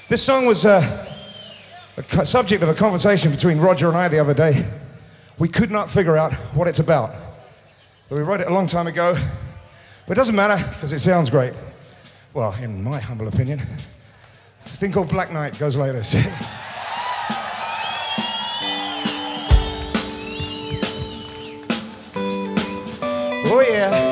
This song was subject of a conversation between Roger and I the other day. We could not figure out what it's about. We wrote it a long time ago, but it doesn't matter because it sounds great. Well, in my humble opinion. It's a thing called Black Knight, goes like this. Oh yeah.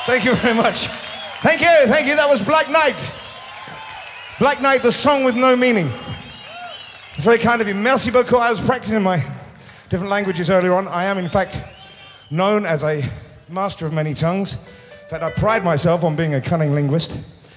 Thank you very much. Thank you. That was Black Knight. Black Knight, the song with no meaning. It's very kind of you. Merci beaucoup. I was practicing my different languages earlier on. I am, in fact, known as a master of many tongues. In fact, I pride myself on being a cunning linguist.